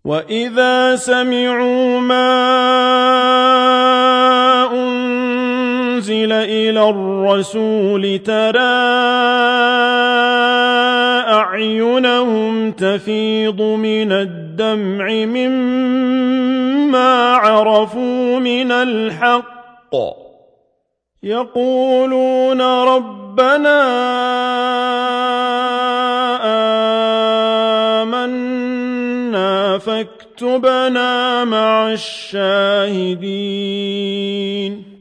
وَإِذَا سَمِعُوا مَا أُنزِلَ إِلَى الرَّسُولِ تَرَىٰ أَعْيُنَهُمْ تَفِيضُ مِنَ الدَّمْعِ مِمَّا عَرَفُوا مِنَ الْحَقِّ يَقُولُونَ رَبَّنَا آمَنَّا فاكتبنا مع الشاهدين